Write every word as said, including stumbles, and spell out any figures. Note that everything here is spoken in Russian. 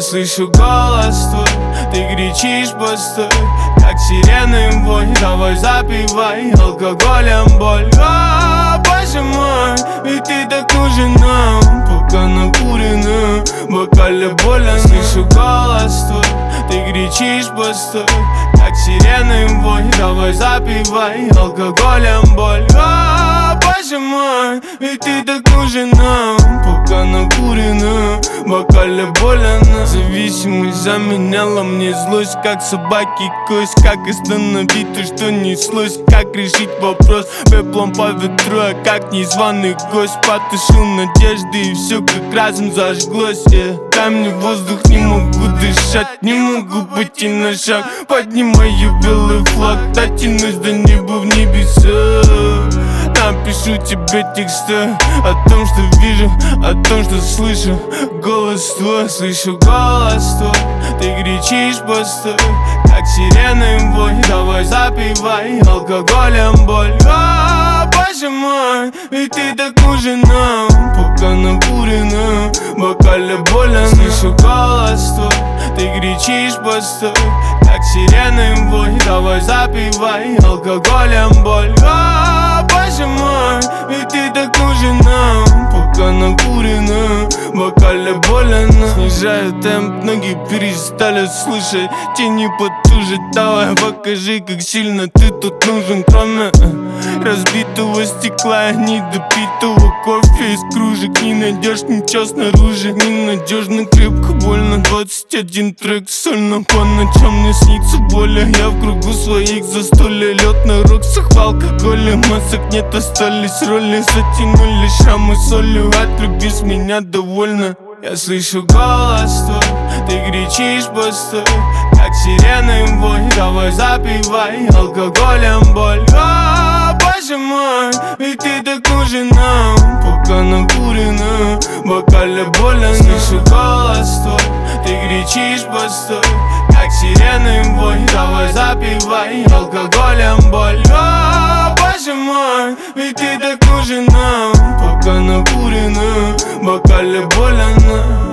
слышу голос твой, ты кричишь постой, как сирены вой. Давай запивай алкоголем боль. О, боже мой, ведь ты так нужен нам, пока накурено, в бокале больно. Слышу голос твой, ты кричишь постой, как сирены вой. Давай запивай алкоголем боль. О, боже мой, ведь ты так нужен нам, пока накурено, в бокале больно. Зависимость заменяла мне злость, как собаки кость. Как остановить то, что неслось, как решить вопрос пеплом по ветру, а как незваный гость. Потушил надежды и все как разом зажглось, yeah. Дай мне воздух, не могу дышать, не могу пойти на шаг. Поднимаю белый флаг, дотянусь до неба в небеса. Напишу тебе тексты о том, что вижу, о том, что слышу. Голос твой, слышу голос твой, ты кричишь постой, как сирены вой. Давай запивай алкоголем боль. О, боже мой, ведь ты так нужен нам, пока накурено, в бокале больно. Слышу голос твой, ты кричишь постой, как сирены вой. Давай запивай алкоголем боль. О, боже мой, ведь ты так нужен нам, пока накурено, в бокале больно. Снижаю темп, ноги перестали слышать, тени потуже. Давай покажи, как сильно ты тут нужен. Кроме разбитого стекла, недопитого кофе из кружек, не найдешь ничего снаружи. Ненадежно, крепко, больно. Двадцать один трек сольно, по ночам мне снится боль. Я в кругу своих застолья, лед на роксах, в алкоголе. Масок нет, остались роли, затянули шрамы солью. От любви с меня довольна. Я слышу голос твой, ты кричишь постой, как сирены вой. Давай запивай алкоголем боль. О, боже мой, ведь ты так нужен нам, пока накурено, в бокале больно. Слышу голос твой, ты кричишь постой, как сирены вой. Давай запивай алкоголем боль. О, боже мой, ведь ты так нужен нам, пока накурено, в бокале больно.